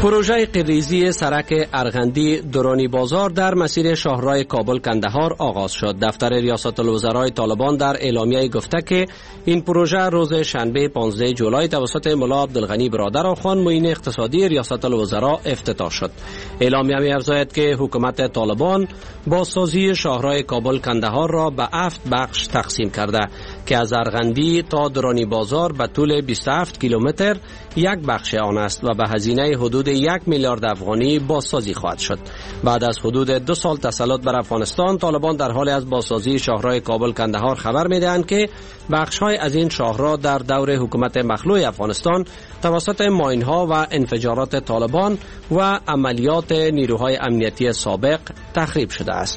پروژه قیریزی سرک ارغندی درانی بازار در مسیر شاهراه کابل کندهار آغاز شد. دفتر ریاست الوزرای طالبان در اعلامیه گفته که این پروژه روز شنبه 15 جولای توسط ملا عبدالغنی برادر آخان معین اقتصادی ریاست الوزرا افتتاح شد. اعلامیه می‌افزاید که حکومت طالبان بازسازی شاهراه کابل کندهار را به 7 بخش تقسیم کرده که از ارغندی تا درانی بازار به طول 27 کیلومتر یک بخش آن است و به هزینه حدود 1 میلیارد افغانی بازسازی خواهد شد. بعد از حدود 2 سال تسلط بر افغانستان، طالبان در حال از بازسازی شاهراه کابل کندهار خبر می‌دهند که بخش‌های از این شاهراه در دور حکومت مخلوع افغانستان توسط ماین‌ها و انفجارات طالبان و عملیات نیروهای امنیتی سابق تخریب شده است.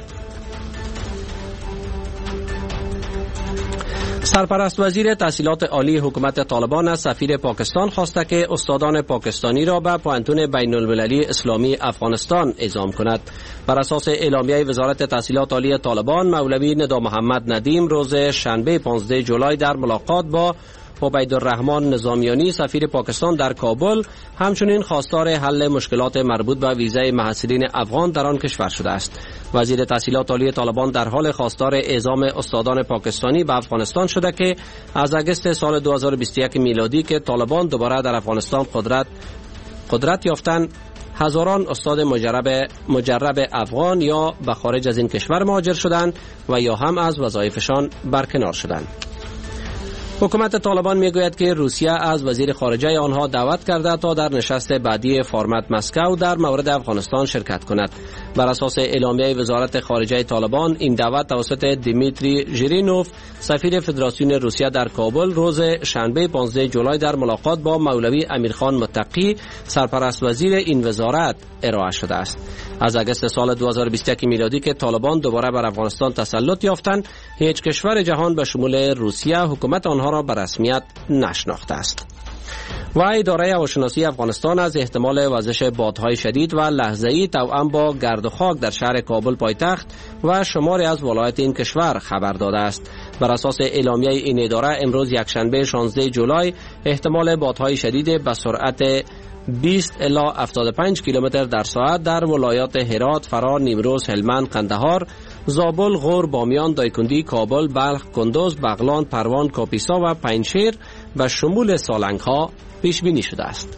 سرپرست وزیر تحصیلات عالی حکومت طالبان از سفیر پاکستان خواسته که استادان پاکستانی را به پوهنتون بین المللی اسلامی افغانستان اعزام کند. بر اساس اعلامیه وزارت تحصیلات عالی طالبان، مولوی ندا محمد ندیم روز شنبه 15 جولای در ملاقات با عبیدالرحمن نظامیانی سفیر پاکستان در کابل همچنین خواستار حل مشکلات مربوط به ویزای محصلین افغان در آن کشور شده است. وزیر تحصیلات عالی طالبان در حال خواستار اعزام استادان پاکستانی به افغانستان شده که از اگست سال 2021 میلادی که طالبان دوباره در افغانستان قدرت یافتند، هزاران استاد مجرب افغان یا به خارج از این کشور مهاجر شدند و یا هم از وظایفشان برکنار شدند. حکومت طالبان میگوید که روسیه از وزیر خارجه آنها دعوت کرده تا در نشست بعدی فرمت مسکو در مورد افغانستان شرکت کند. بر اساس اعلامیه وزارت خارجه طالبان، این دعوت توسط دیمیتری ژیرینوف سفیر فدراسیون روسیه در کابل روز شنبه 15 جولای در ملاقات با مولوی امیرخان متقی سرپرست وزیر این وزارت ارائه شده است. از اگست سال 2021 میلادی که طالبان دوباره بر افغانستان تسلط یافتند، هیچ کشور جهان به شمول روسیه حکومت آنها را به رسمیت نشناخته است. و اداره هواشناسی افغانستان از احتمال وزش بادهای شدید و لحظه‌ای توأم با گرد و خاک در شهر کابل پایتخت و شماری از ولایات این کشور خبر داده است. بر اساس اعلامیه این اداره، امروز یکشنبه 16 جولای احتمال بادهای شدید به سرعت 20 الی 75 کیلومتر در ساعت در ولایات هرات، فرا، نیمروز، هلمند، قندهار، زابل، غور، بامیان، دایکندی، کابل، بلخ، کندوز، بغلان، پروان، کاپیسا و پنجشیر به شمول سالنگ ها پیش بینی شده است.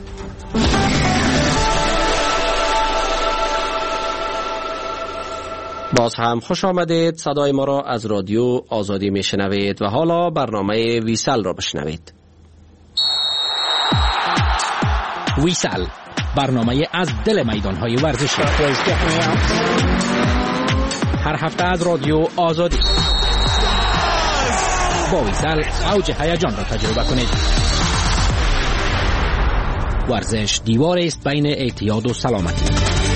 باز هم خوش آمدید. صدای ما را از رادیو آزادی میشنوید و حالا برنامه ویسل را بشنوید. ویسل، برنامه از دل میدان‌های ورزشی. هر هفته از رادیو آزادی با ویسل اوج هیجان را تجربه کنید. ورزش دیوار است بین اعتیاد و سلامتی.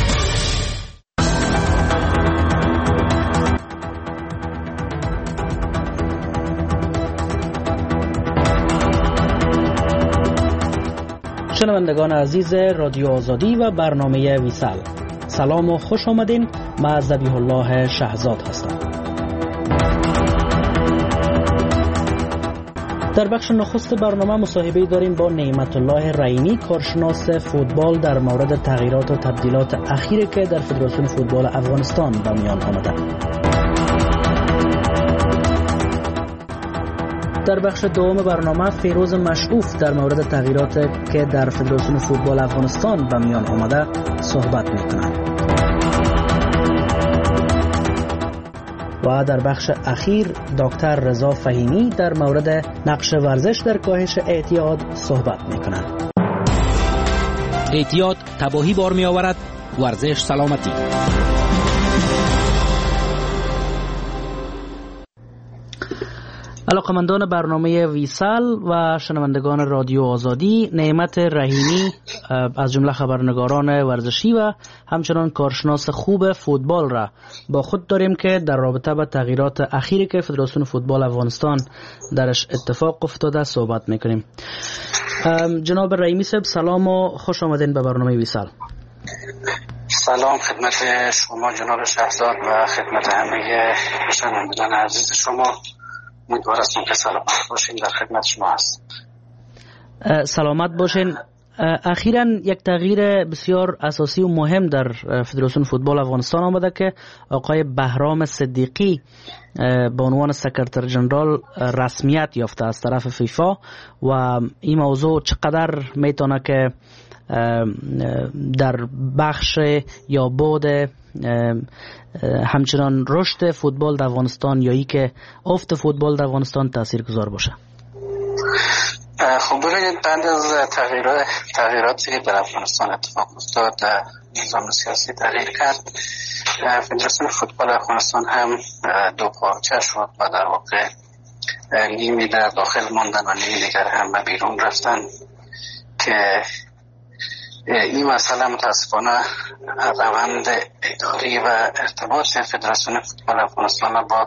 شنوندگان عزیز رادیو آزادی و برنامه ویسل، سلام و خوش آمدین. من ذبیح الله شهزاد هستم. در بخش نخست برنامه مصاحبه داریم با نعمت الله رعینی، کارشناس فوتبال، در مورد تغییرات و تبدیلات اخیری که در فدراسیون فوتبال افغانستان به میان آمده. در بخش دوم برنامه فیروز مشعوف در مورد تغییرات که در فدراسیون فوتبال افغانستان به میان آمده صحبت می‌کند. و در بخش اخیر دکتر رضا فهیمی در مورد نقش ورزش در کاهش اعتیاد صحبت می‌کند. اعتیاد تباهی بار می‌آورد، ورزش سلامتی. علاقمندان برنامه ویسل و شنوندگان رادیو آزادی، نعمت رحیمی از جمله خبرنگاران ورزشی و همچنان کارشناس خوب فوتبال را با خود داریم که در رابطه با تغییرات اخیری که فدراسیون فوتبال افغانستان درش اتفاق افتاده صحبت میکنیم. جناب رحیمی صاحب، سلام و خوش آمدین به برنامه ویسل. سلام خدمت شما جناب شهزاد و خدمت همه شنوندگان عزیز شما. امیدوار هستم که سلامت باشین. در خدمت شما هست. سلامت باشین. اخیراً یک تغییر بسیار اساسی و مهم در فدراسیون فوتبال افغانستان آمده که آقای بهرام صدیقی به عنوان سکرتر جنرال رسمیت یافته از طرف فیفا و این موضوع چقدر میتونه که در بخش یا بعد همچنان رشد فوتبال در افغانستان یا ای که افت فوتبال در افغانستان تاثیرگذار باشه؟ خب ببینید، بعد از تغییراتی که در افغانستان اتفاق افتاد، نظام سیاسی تغییر کرد، فدراسیون فوتبال افغانستان هم دو پارچه شد و در واقع نیمی در داخل ماندن و نیمی دیگر هم به بیرون رفتن که این مسئله متاسفانه روند اداری و ارتباط فدراسیون فوتبال افغانستان با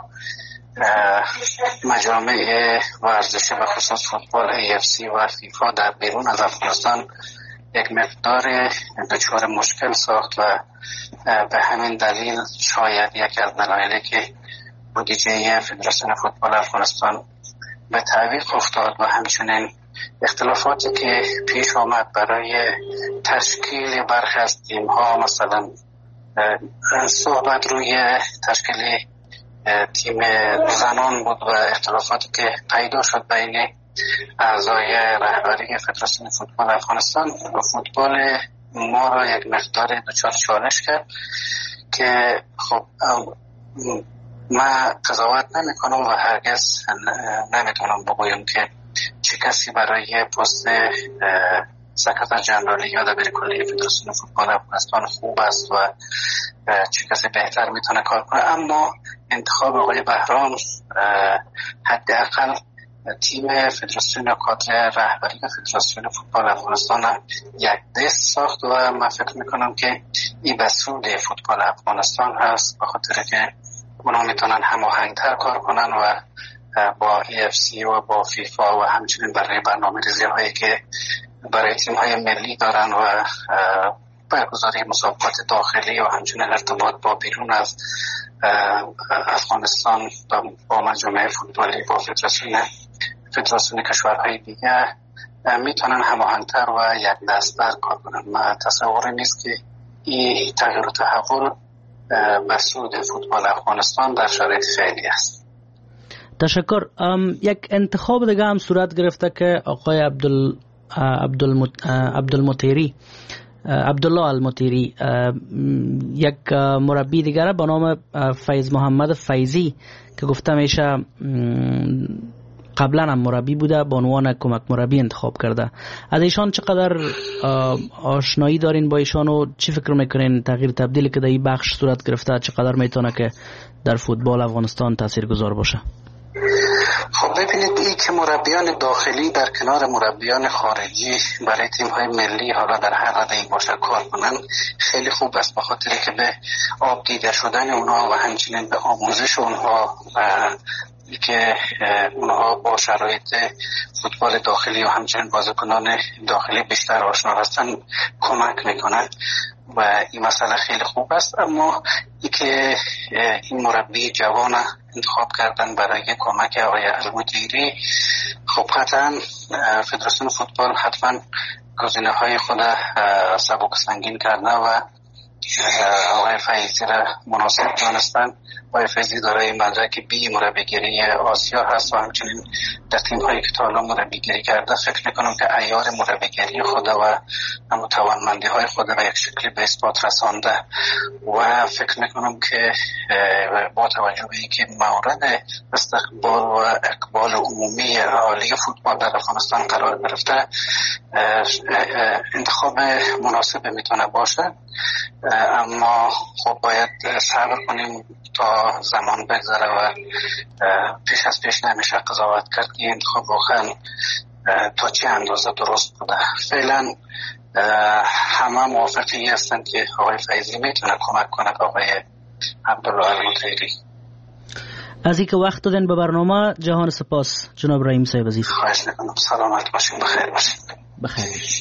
مجامع ورزشی و خصوص فوتبال AFC و فیفا در بیرون از افغانستان یک مقدار دچار مشکل ساخت و به همین دلیل شاید یکی از دلایلی که بودجه فدراسیون فوتبال افغانستان به تعویق افتاد و همچنین اختلافاتی که پیش آمد برای تشکیل برخی از تیم ها، مثلا صحبت روی تشکیل تیم زنان بود و اختلافاتی که پیدا شد بین اعضای رهبری فدراسیون فوتبال افغانستان و فوتبال ما را یک مقدار دچار چالش کرد که خب من قضاوت نمی کنم و هرگز نمیتونم بگویم که چه کسی برای پست سکرتر جنرالی یا دبیر کلی فدراسیون فوتبال افغانستان خوب است و چه کسی بهتر میتونه کار کنه، اما انتخاب آقای بهرام حداقل تیم فدراسیون کادر رهبری فدراسیون فوتبال افغانستان یک دست ساخت و من فکر میکنم که این به سود فوتبال افغانستان هست، به خاطر که اونا میتونن هماهنگتر کار کنن و با AFC و با فیفا و همچنین برای برنامه‌ریزی هایی که برای تیم های ملی دارن و برگزاری مسابقات داخلی و همچنین ارتباط با بیرون از افغانستان با مجامع فوتبالی با فدراسیون کشورهای دیگه میتونن هماهنگتر و یک دست‌تر کار کنن. من تصوری نیست که این تغییر و تحول بر سود فوتبال افغانستان در شرایط فعلی است. تشکر. یک انتخاب دیگه هم صورت گرفته که آقای عبدالله المطیری یک مربی دیگر به نام فیض محمد فیضی که گفته میشه قبلا هم مربی بوده به عنوان کمک مربی انتخاب کرده. از ایشان چقدر آشنایی دارین با ایشان و چی فکر میکنین تغییر تبدیلی که در این بخش صورت گرفته چقدر میتونه که در فوتبال افغانستان تاثیرگذار باشه؟ خب ببینید، این که مربیان داخلی در کنار مربیان خارجی برای تیم های ملی حالا در هر رده این باشه کار کنن خیلی خوب است، به خاطر که به آب دیده شدن اونها و همچنین به آموزش اونها که اونها با شرایط فوتبال داخلی و همچنین بازیکنان داخلی بیشتر آشنا هستن کمک میکنن و این مسئله خیلی خوب است. اما ای که این مربی جوان انتخاب کردن برای کمک آقای المطیری، خب قطعا فدراسیون فوتبال حتما گزینه های خود سبک سنگین کرده و آقای فیضی را مناسب دانستن. آقای فیضی دارای مدرک بی مربیگری آسیا هست و همچنین در تیم هایی که تا حالا مربیگری کرده فکر میکنم که عیار مربیگری خود و توانمندی های خود و یک شکلی به اثبات رسانده و فکر میکنم که با توجه به اینکه مورد استقبال و اقبال عمومی عالی فوتبال در افغانستان قرار گرفته انتخاب مناسب میتونه باشه، اما خب باید صبر کنیم تا زمان بگذره و پیش از پیش نمیشه قضاوت کرد که انتخاب واقعا تا چه اندازه درست بوده. فعلا همه موافقی هستند که آقای فیضی میتونه کمک کند آقای عبدالله المطیری. از اینکه وقت دادن به برنامه جهان سپاس جناب رحیم صاحب عزیز. خواهش میکنم. سلامت باشین، بخیر باشین. بخیر.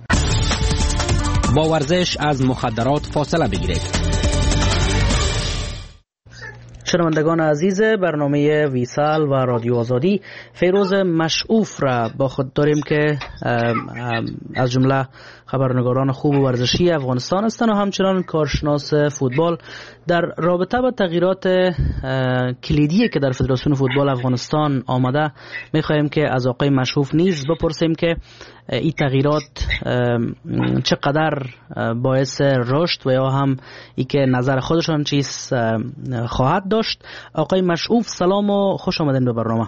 با ورزش از مخدرات فاصله بگیرید. شنوندگان عزیز برنامه ویسال و رادیو آزادی، فیروز مشعوف را با خود داریم که از جمله خبرنگاران خوب و ورزشی افغانستان هستند و همچنان کارشناس فوتبال. در رابطه با تغییرات کلیدی که در فدراسیون فوتبال افغانستان آمده، می‌خواهیم که از آقای مشعوف نیز بپرسیم که این تغییرات چقدر باعث رشد و یا هم ای که نظر خودشان چیز خواهد داشت. آقای مشعوف سلام و خوش آمدین به برنامه.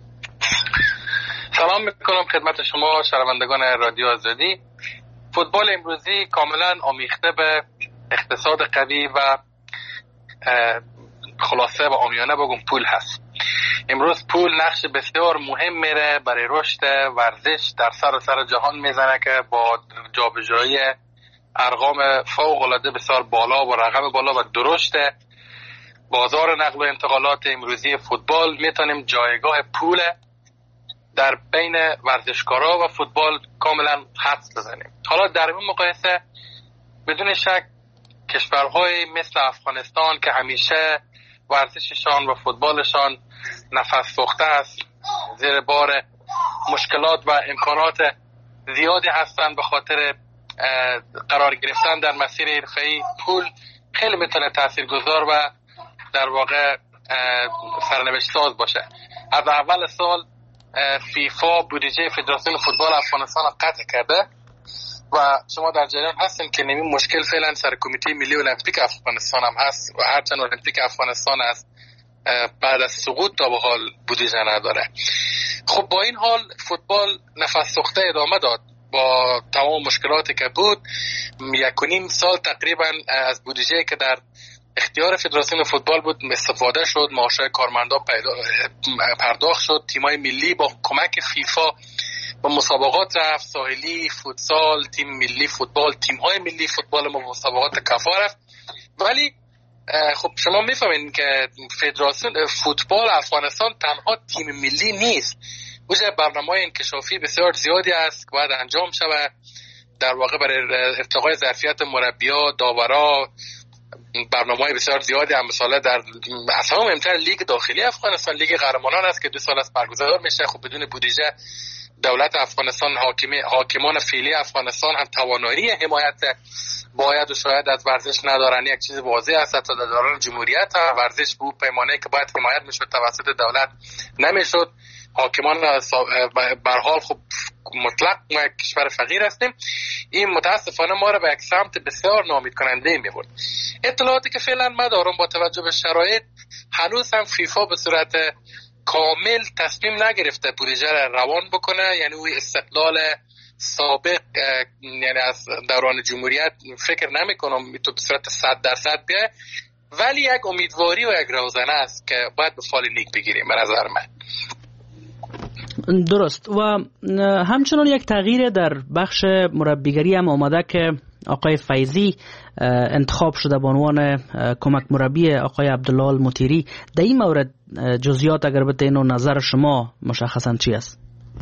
سلام میکنم خدمت شما شنوندگان رادیو آزادی. فوتبال امروزی کاملا آمیخته به اقتصاد قوی و خلاصه و عامیانه بگم پول هست. امروز پول نقش بسیار مهم میره برای رشد ورزش در سر جهان میزنه که با جابجایی ارقام فوق العاده بسیار بالا و رقم بالا و درشت بازار نقل و انتقالات امروزی فوتبال میتونیم جایگاه پول در بین ورزشکارا و فوتبال کاملا حدس بزنیم. حالا در این مقایسه بدون شک کشورهای مثل افغانستان که همیشه ورزششان و فوتبالشان نفس سوخته است، زیر بار مشکلات و امکانات زیادی هستند، به خاطر قرار گرفتن در مسیر حرفه‌ای پول خیلی میتونه تاثیرگذار و در واقع سرنوشت ساز باشه. از اول سال فیفا بودجه فدراسیون فوتبال افغانستان قطع کرده و شما در جریان هستین که نمی مشکل فعلا سر کمیته ملی المپیک افغانستان هم هست و هرچند المپیک افغانستان است بعد از سقوط تا به حال بودجه نداره. خب با این حال فوتبال نفس سوخته ادامه داد با تمام مشکلاتی که بود. 1.5 سال تقریبا از بودجه که در اختیار فدراسیون فوتبال بود استفاده شد، معاشهای کارمندان پرداخت شد، تیمای ملی با کمک فیفا با مسابقات رفت، ساحلی، فوتسال، تیم ملی فوتبال، تیم‌های ملی فوتبال ما مسابقات کفا رفت. ولی خب شما میفهمین که فدراسیون فوتبال افغانستان تنها تیم ملی نیست. وجه برنامه‌های انکشافی بسیار زیادی است که باید انجام شود در واقع برای ارتقای ظرفیت مربی‌ها، داورا. برنامه‌های بسیار زیادی هم مثلا در اصلا مهمتر لیگ داخلی افغانستان، لیگ قهرمانان است که 2 سال است برگزار میشه. خب بدون بودجه دولت افغانستان، حاکمان فعلی افغانستان هم توانایی حمایت باید و شاید از ورزش ندارن. یک چیز واضح است تا در دوران جمهوریت هم ورزش بود پیمانه‌ای که باید حمایت میشد توسط دولت نمیشد. حاکمان به هر حال خب مطلق ما یک کشور فقیر هستیم. این متاسفانه ما را به یک سمت بسیار ناامید کننده میبرد. اطلاعاتی که فعلا ما دارم با توجه به شرایط هنوز هم فیفا به صورت کامل تصمیم نگرفته بودجه را روان بکنه، یعنی اون استقلال سابق یعنی از دوران جمهوریت فکر نمی کنم تو به صورت 100% بیه، ولی یک امیدواری و یک روزنه است که باید به فال لیگ بگیریم به نظر من. درست. و همچنان یک تغییر در بخش مربیگری هم آمده که آقای فیضی انتخاب شده به عنوان کمک مربی آقای عبدالله المطیری. در این مورد جزئیات اگر بتین و نظر شما مشخصا چی است؟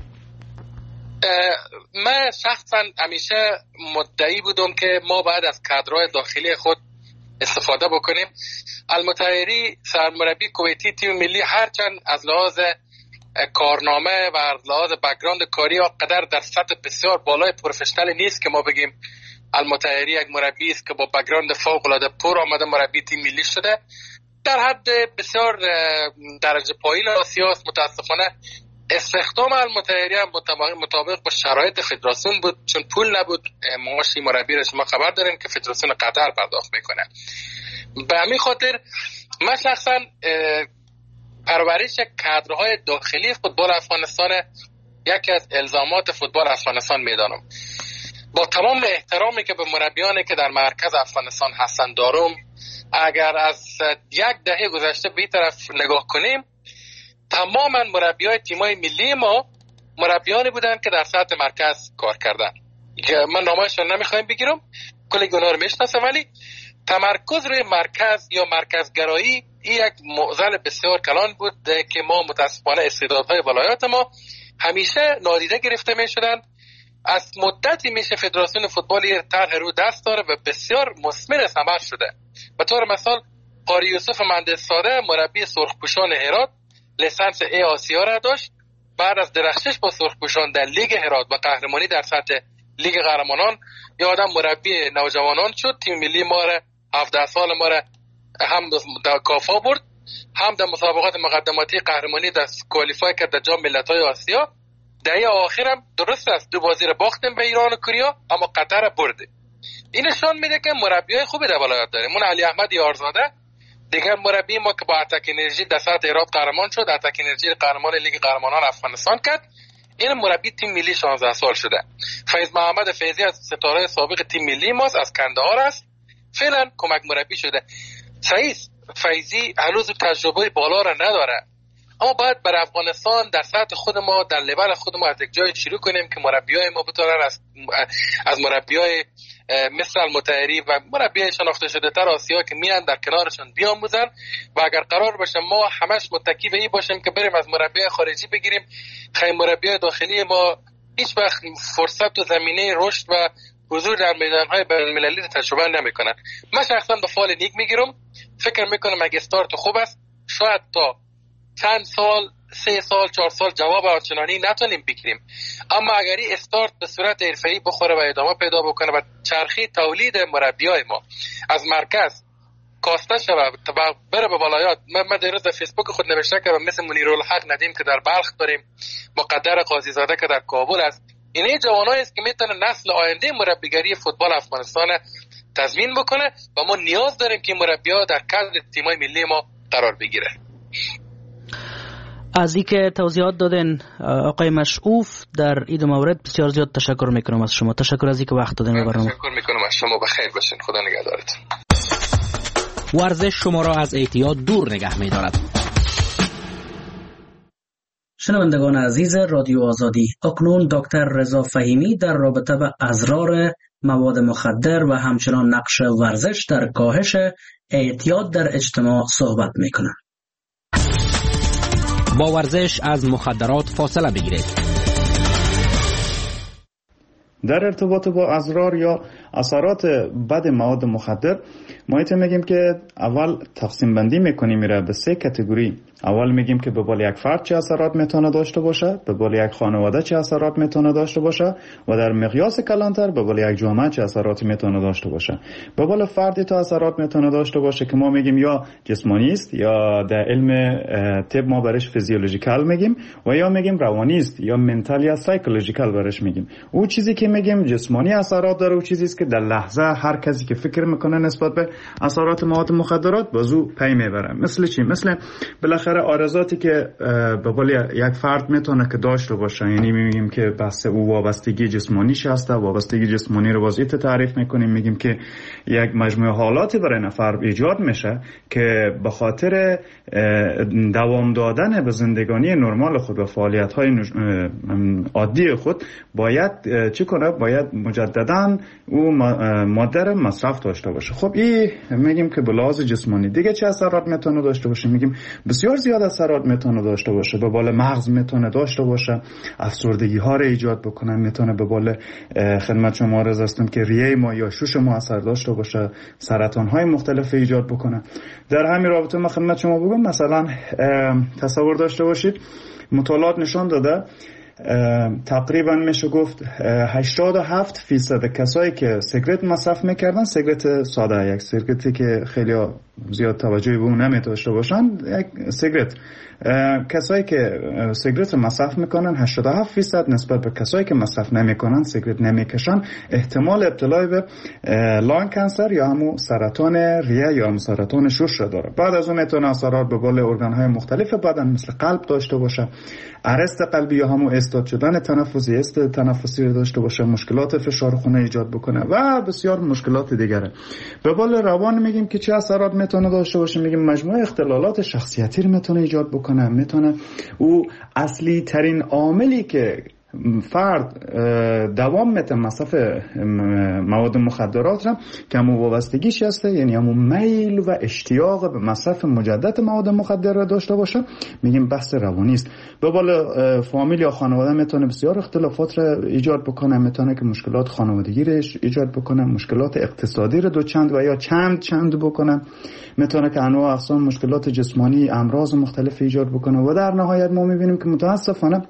من شخصا همیشه مدعی بودم که ما باید از کادرهای داخلی خود استفاده بکنیم. المطیری سرمربی کویتی تیم ملی هرچند از لحاظ کارنامه و از لحاظ بک‌گراند کاری قدر در سطح بسیار بالای پروفشنال نیست که ما بگیم المطیری یک مربی است که با بک‌گراند فوق العاده پر آمده مربی تیم ملی شده. در حد بسیار درجه پایین آسیا است. متاسفانه استخدام المطیری هم مطابق با شرایط فدراسیون بود، چون پول نبود. معاش مربی را شما خبر دارین که فدراسیون قطر پرداخت میکنه. به همین خاطر من شخصا پرورش کادرهای داخلی فوتبال افغانستان یکی از الزامات فوتبال افغانستان میدانم. با تمام احترامی که به مربیانی که در مرکز افغانستان هستند دارم، اگر از 1 دهه گذشته به این طرف نگاه کنیم، تماما مربیای تیمای ملی ما مربیانی بودند که در سطح مرکز کار کردن. من نامه‌شون نمیخوایم بگیرم، کلی گناه رو میشناسم، ولی تمرکز روی مرکز یا مرکزگرایی این یک معضل بسیار کلان بود که ما متاسفانه استعدادهای ولایات ما همیشه نادیده گرفته می شدن. از مدتی میشه فدراسیون فوتبال طرح رو دست داره و بسیار مثمر ثمر شده. به طور مثال قاری یوسف مهندس ساده مربی سرخپوشان هرات لیسانس ای آسیا را داشت. بعد از درخشش با سرخپوشان در لیگ هرات و قهرمانی در سطح لیگ قهرمانان یادم مربی نوجوانان شد. تیم ملی ما را 17 سال ما را هم در کافا برد، هم در مسابقات مقدماتی قهرمانی در کوالیفای کرد در جام ملت‌های آسیا. در آخرم درست است 2 بازی را باختیم به ایران و کوریا، اما قطر برده. این نشان میده که مربیای خوبی در ولایت داریم. من علی احمد یارزاده دیگر مربی ما که با اتک انرژی در سطح هرات قهرمان شد، اتک انرژی قهرمان لیگ قهرمانان افغانستان کرد. این مربی تیم ملی 16 سال شده. فیض محمد فیضی از ستاره سابق تیم ملی ماست، از کندهار است، فعلا کمک مربی شده. صحیح فیضی هنوز تجربه بالا را نداره، اما باید بر افغانستان در سطح خود ما، در لول خود ما از یک جای شروع کنیم که مربیای ما بتونن از مربیای مثل المطهری و مربیای شناخته شده تر آسیا که میان در کنارشون بیاموزن. و اگر قرار باشه ما همش متکی به این باشیم که بریم از مربیای خارجی بگیریم، خیلی مربیای داخلی ما هیچ وقت فرصت و زمینه رشد و حضور در میدانهای بین‌المللی تجربه نمیکنن. من شخصا به فال نیک میگیرم، فکر میکنم اگه استارت خوب است شاید تا چند سال 3 سال 4 سال جواب آنچنانی نتونیم بگیریم، اما اگر این استارت به صورت حرفه‌ای بخوره و ادامه پیدا بکنه و چرخی تولید مربیای ما از مرکز کاسته شود و بره به ولایات. من دیروز در فیسبوک خود نوشته کردم مثل منیرالحق ندیم که در بلخ داریم، مقدر قاضی زاده که در کابل است. این جوانایی است که میتونه نسل آینده مربیگری فوتبال افغانستان تضمین بکنه و ما نیاز داریم که مربی‌ها در کادر تیم‌های ملی ما قرار بگیره. از اینکه توضیحات دادن آقای مشعوف در این مورد بسیار زیاد تشکر میکنم از شما. تشکر از اینکه وقت دادن به برنامه. تشکر میکنم از شما. بخیر باشین. خدا نگهدارتون. ورزش شما را از اعتیاد دور نگه می‌دارد. شنوندگان عزیز رادیو آزادی، اکنون دکتر رضا فهیمی در رابطه با اضرار مواد مخدر و همچنان نقش ورزش در کاهش اعتیاد در اجتماع صحبت میکنند. با ورزش از مخدرات فاصله بگیرید. در ارتباط با اضرار یا اثرات بد مواد مخدر ما میگیم که اول تقسیم بندی میکنیم میره به 3 کاتگوری. اول میگیم که به بال یک فرد چه اثرات میتونه داشته باشه، به بال یک خانواده چه اثرات میتونه داشته باشه و در مقیاس کلانتر به بال یک جامعه چه اثراتی میتونه داشته باشه. به بال فردی تو اثرات میتونه داشته باشه که ما میگیم یا جسمانی است یا در علم طب ما برش فیزیولوژیکال میگیم و یا میگیم روانی است یا منتال یا سایکولوژیکال برش میگیم. اون چیزی که میگیم جسمانی اثرات داره اون چیزی است که در لحظه هر کسی که فکر میکنه نسبت به اثرات مواد مخدرات بازو پی میبره. مثل چی؟ مثل بالاخره آرزاتی که به قول یک فرد میتونه که داشته باشه، یعنی میگیم که بحث او وابستگی جسمانیش هسته. وابستگی جسمانی رو واسه تعریف میکنیم، میگیم که یک مجموعه حالاتی برای نفر ایجاد میشه که به خاطر دوام دادن به زندگانی نرمال خود و فعالیت‌های عادی خود باید چی کنه؟ باید مجددا او ماده رو مصرف داشته باشه. خب این میگیم که به لحاظ جسمانی. دیگه چه اثرات میتونه داشته باشه؟ میگیم بسیار زیاد اثرات میتونه داشته باشه. به بال مغز میتونه داشته باشه، افسردگی ها رو ایجاد بکنه. میتونه به بال خدمت شما عرض هستم که ریه ما یا شوش ما اثر داشته باشه، سرطان های مختلف ایجاد بکنه. در همین رابطه ما خدمت شما بگم مثلا تصور داشته باشید مطالعات نشان داده تقریبا میشه گفت 87% کسایی که سیگرت مصرف میکردن، سیگرت ساده، یک سیگرتی که خیلی زیاد توجهی به اون نمیداشته باشن، یک سیگرت، کسایی که سیگرت مصرف میکنن 87% نسبت به کسایی که مصرف نمیکنن، سیگرت نمیکشن، احتمال ابتلا به لانگ کانسر یا همون سرطان ریه یا همون سرطان شش را داره. بعد از اون میتونه اثرات به بال ارگان‌های مختلف بدن مثل قلب داشته باشه، ارست قلبی یا همون استاد شدن تنفسی، تنفسی داشته باشه، مشکلات فشار خون ایجاد بکنه و بسیار مشکلات دیگره. به بال روان میگیم که چه اثرات میتونه داشته باشه؟ میگیم مجموعه اختلالات شخصیتی رو میتونه ایجاد بکنه. میتونه او اصلی ترین عاملی که فرد دوام میته مصرف مواد مخدرات را که همون وابستگیش هسته، یعنی همون میل و اشتیاق به مصرف مجدد مواد مخدر را داشته باشه، میگیم بحث روانی است. به بالا فامیل یا خانواده میتونه بسیار اختلافات را ایجاد بکنه، میتونه که مشکلات خانوادگی را ایجاد بکنه، مشکلات اقتصادی را دوچند و یا چند بکنه، میتونه که انواع اقسام مشکلات جسمانی، امراض مختلف ایجاد بکنه و در نهایت ما میبینیم که متاسفانه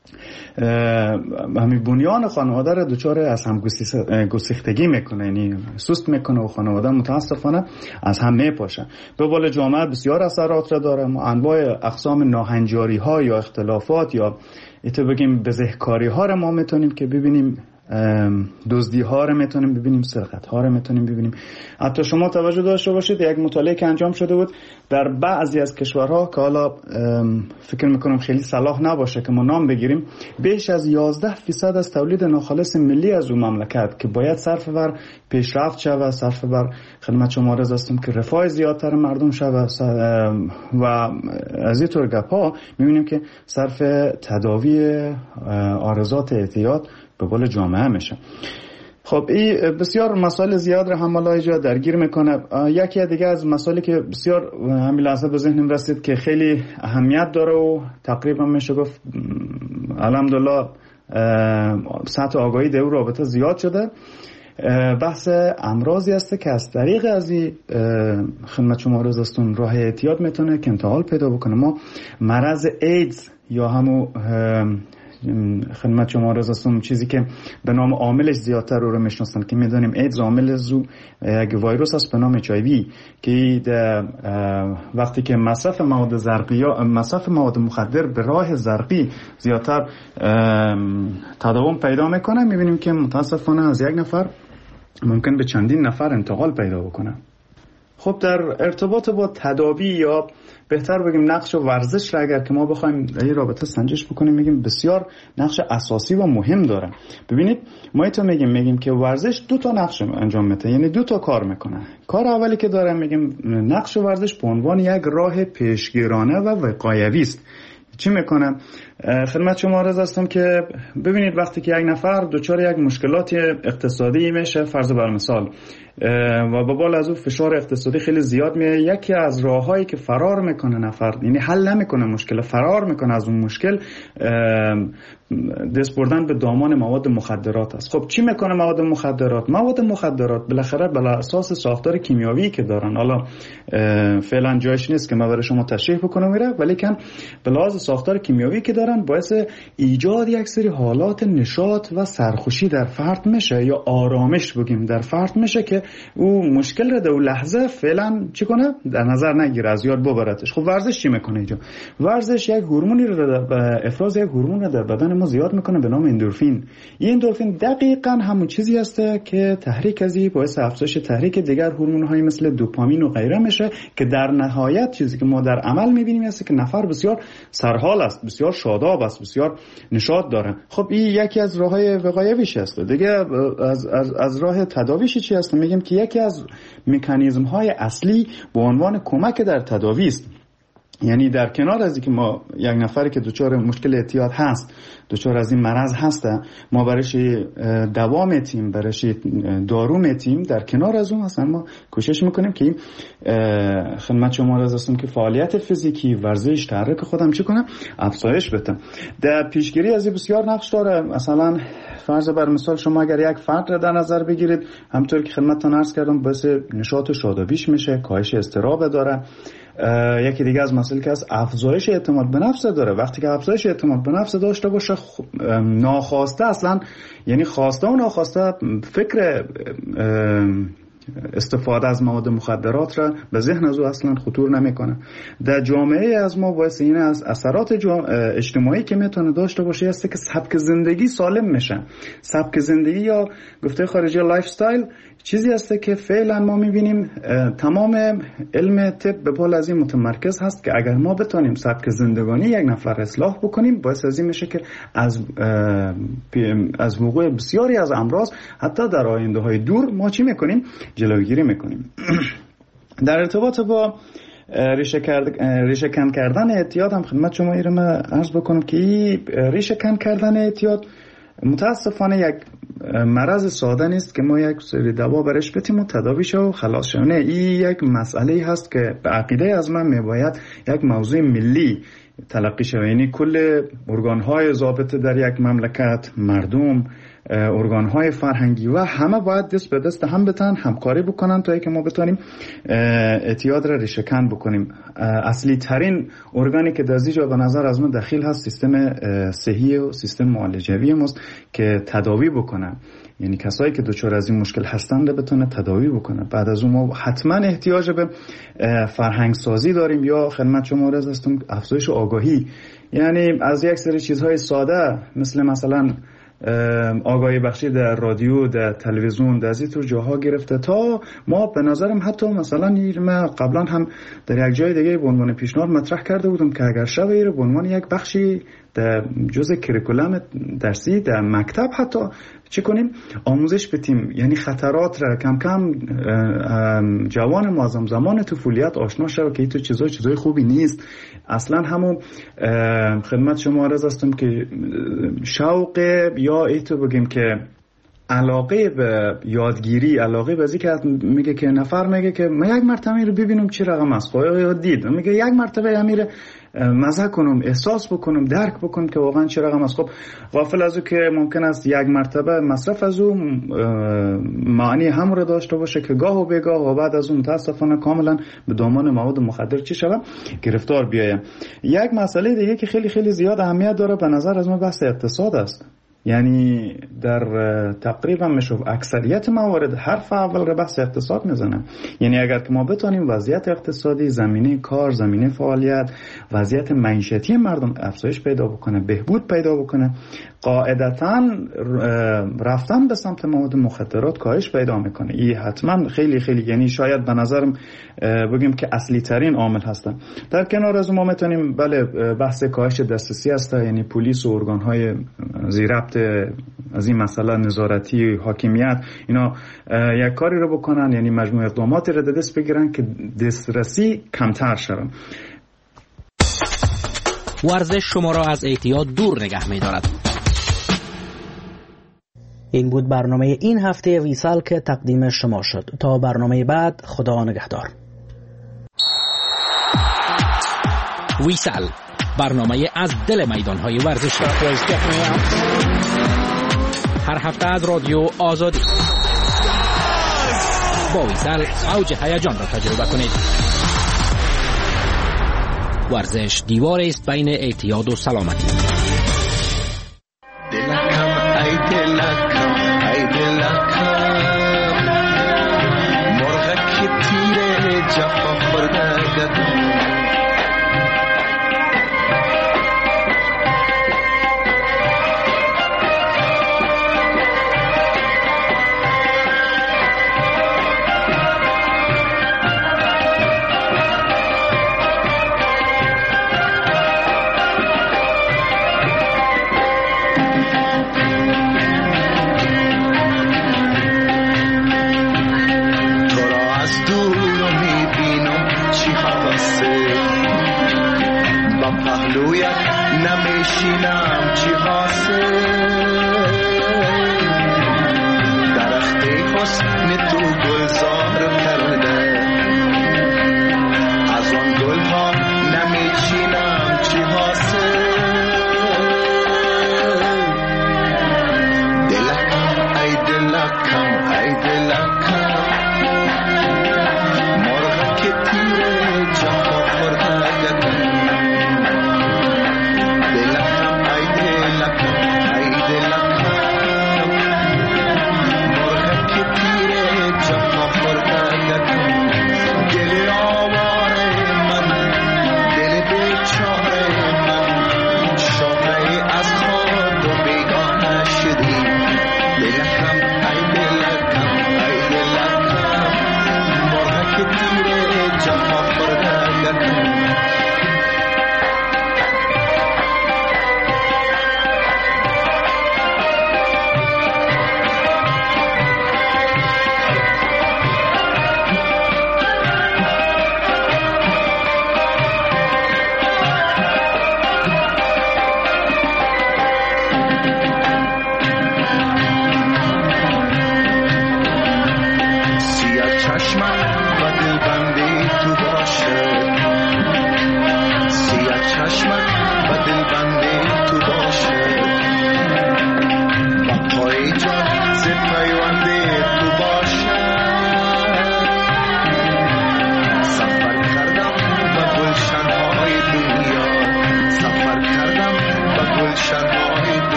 همین بنیان خانواده را دچار از هم گسیختگی میکنه، یعنی سست میکنه و خانواده متاسفانه از هم میپاشه. به بالا جامعه بسیار اثرات را داره. انواع اقسام ناهنجاری ها یا اختلافات یا بگیم بزهکاری ها را ما میتونیم که ببینیم، دزدی ها رو میتونیم ببینیم، سرقت ها رو میتونیم ببینیم. حتی شما توجه داشته باشید یک مطالعه که انجام شده بود در بعضی از کشورها که حالا فکر میکنم خیلی صلاح نباشه که ما نام بگیریم، بیش از 11% از تولید ناخالص ملی از اون مملکت که باید صرف بر پیشرفت شود، صرف بر خدمت شما عرض هستم که رفاه زیادتر مردم شود و از این طور گپ ها میبینیم که صرف تداوی عارضات اعتیاد به قول جامعه میشه. خب این بسیار مسائل زیاد را هم اینجا درگیر میکنه. یکی دیگه از مسائلی که بسیار همین لحظه به ذهنم رسید که خیلی اهمیت داره و تقریبا میشه گفت الحمدلله سطح آگاهی در رابطه زیاد شده، بحث امراضی است که از طریق از این خدمت شما عرض هستم راه اعتیاد میتونه که انتقال پیدا بکنه. ما مرض ایدز یا همون خدمت شما عرض هستم چیزی که به نام عاملش زیادتر رو میشناسن که میدونیم ایدز عامل زو یک ویروس است به نام HIV که وقتی که مصرف مواد زرقی یا مصرف مواد مخدر به راه زرقی زیادتر تداوم پیدا میکنه، میبینیم که متاسفانه از یک نفر ممکن به چندین نفر انتقال پیدا بکنه. خب در ارتباط با تداوی یا بهتر بگیم نقش ورزش را اگر که ما بخوایم در این رابطه سنجش بکنیم، میگیم بسیار نقش اساسی و مهم داره. ببینید ما ایتا میگیم که ورزش دو تا نقش انجام میده، یعنی دو تا کار میکنه. کار اولی که داره میگیم نقش ورزش به عنوان یک راه پیشگیرانه و وقایوی است. چی میکنه؟ خدمت شما عرض هستم که ببینید وقتی که یک نفر دچار یک مشکلات اقتصادی میشه، فرض بر مثال، و به بالا از اون فشار اقتصادی خیلی زیاد میاد، یکی از راههایی که فرار میکنه نفر، یعنی حل نمیکنه مشکل، فرار میکنه از اون مشکل، دست بردن به دامان مواد مخدرات است. خب چی میکنه مواد مخدرات؟ مواد مخدرات بالاخره بر اساس ساختار کیمیایی که دارن، حالا فعلا جایش نیست که من برای شما تشریح بکنم میره، ولی کن به لحاظ ساختار کیمیایی که دارن باعث ایجاد یک سری حالات نشاط و سرخوشی در فرد میشه یا آرامش بگیم در فرد میشه که او مشکل رو در اون لحظه فعلا چی کنه؟ در نظر نگیره، از یاد ببرتش. خب ورزش چی میکنه اینجا؟ ورزش یک هورمونی رو افراز یک هورمون رو در بدن ما زیاد میکنه به نام اندورفین. این اندورفین دقیقاً همون چیزی هسته که تحریک ازی باعث افزایش تحریک دیگر هورمون‌های مثل دوپامین و غیره میشه که در نهایت چیزی که ما در عمل میبینیم است که نفر بسیار سرحال است، بسیار شاداب است، بسیار نشاط داره. خب این یکی از راههای وقایویش است. دیگه از راه تداویش چی است؟ میگیم که یکی از مکانیزم‌های اصلی به عنوان کمک در تداوی است. یعنی در کنار از اینکه ما یک نفری که دچار مشکل اعتیاد هست، دچار از این مرض هسته، ما برایش دوا میتیم، برایش دارو میتیم، در کنار از اون اصلا ما کوشش میکنیم که خدمت شما عرض هستم که فعالیت فیزیکی، ورزش، تحرک خودم چی کنم؟ افزایش بدم. در پیشگیری از این بسیار نقش داره. مثلا فرض بر مثال شما اگر یک فرد را در نظر بگیرید، همونطور که خدمتتون عرض کردم باعث نشاط و شادابیش میشه، کاهش اضطراب داره. یکی دیگه از مسائل که از افزایش اعتماد به نفس داره. وقتی که افزایش اعتماد به نفس داشته باشه، ناخواسته اصلا، یعنی خواسته و ناخواسته فکر استفاده از مواد مخدرات را به ذهن از او اصلا خطور نمیکنه. در جامعه از ما باعث این از اثرات اجتماعی که میتونه داشته باشه است که سبک زندگی سالم میشه. سبک زندگی یا گفته خارجی لایف استایل چیزی هسته که فعلا ما میبینیم تمام علم طب به پول از این متمرکز هست که اگر ما بتونیم سبک زندگانی یک نفر اصلاح بکنیم، باعث از این میشه که از وقوع بسیاری از امراض حتی در آینده های دور ما چی میکنیم؟ جلوگیری میکنیم. در ارتباط با ریشه کن کردن اعتیاد هم خدمت شما ایرم عرض بکنم که ریشه کن کردن اعتیاد متاسفانه یک مرض ساده نیست که ما یک سری دوا برش بدیم و تداوی شو و خلاص شو. نه، این یک مسئله هست که به عقیده از من میباید یک موضوع ملی تلقی شود. یعنی کل ارگان‌های ضابطه در یک مملکت، مردم، ارگان‌های فرهنگی و همه باید دست به دست هم بتن، همکاری بکنن تا اینکه ما بتونیم اعتیاد را ریشه‌کن بکنیم. اصلی ترین ارگانی که در اینجا به نظر از من دخیل هست سیستم صحی و سیستم معالجوی ماست که تداوی بکنه. یعنی کسایی که دچار از این مشکل هستند بتونه تداوی بکنه. بعد از اون ما حتما احتیاج به فرهنگ سازی داریم یا خدمت شما عرض هستم افزایش آگاهی. یعنی از یک سری چیزهای ساده مثلا آگاهی بخشی در رادیو، در تلویزیون، در این طور جاها گرفته تا ما به نظرم حتی مثلا ما قبلا هم در یک جای دیگه به عنوان پیشنهاد مطرح کرده بودم که اگر شب به عنوان یک بخشی در جزء کریکولم درسی در مکتب حتی چه کنیم آموزش بدیم. یعنی خطرات را کم کم جوان معظم زمان طفولیت آشنا شود که این چیزای خوبی نیست. اصلا همون خدمت شما عرض هستم که شوق یا ایتو بگیم که علاقه به یادگیری، علاقه به ذکر میگه که نفر میگه که من یک مرتبه رو ببینم چی رقم است، یا دید میگه یک مرتبه امیر مزه کنم، احساس بکنم، درک بکنم که واقعا چه رقم است. خب غافل از او که ممکن است یک مرتبه مصرف از او معنی هم رو داشته باشه که گاه و بیگاه و بعد از اون متاسفانه کاملا به دامان مواد مخدر چی شود گرفتار بیایم. یک مسئله دیگه که خیلی خیلی زیاد اهمیت داره به نظر از من بحث اقتصاد است. یعنی در تقریبا میشه اکثریت موارد حرف اول رو بحث اقتصاد میزنه. یعنی اگر که ما بتونیم وضعیت اقتصادی، زمینه کار، زمینه فعالیت، وضعیت معیشتی مردم افزایش پیدا بکنه، بهبود پیدا بکنه، قاعدتاً رفتن به سمت مواد مخدرات کاهش پیدا میکنه. این حتما خیلی خیلی یعنی شاید به نظرم بگیم که اصلی ترین عامل هستن. در کنار از ما میتونیم بله بحث کاهش دسترسی است، یعنی پلیس و ارگان‌های زیربط از این مسئله نظارتی حاکمیت اینا یک کاری رو بکنن، یعنی مجموعه اقداماتی رو دست بگیرن که دسترسی کمتر شود. ورزش شما را از اعتیاد دور نگه می‌دارد. این بود برنامه این هفته ویسال که تقدیم شما شد. تا برنامه بعد خدا نگهدار. ویسال برنامه از دل میدان‌های ورزشی. هر هفته از رادیو آزادی. با ویسال اوج هیجان را تجربه کنید. ورزش دیواری است بین اعتیاد و سلامتی. دلکم ای دلکم ای دلکم مرغک تیر جفا خورده گدو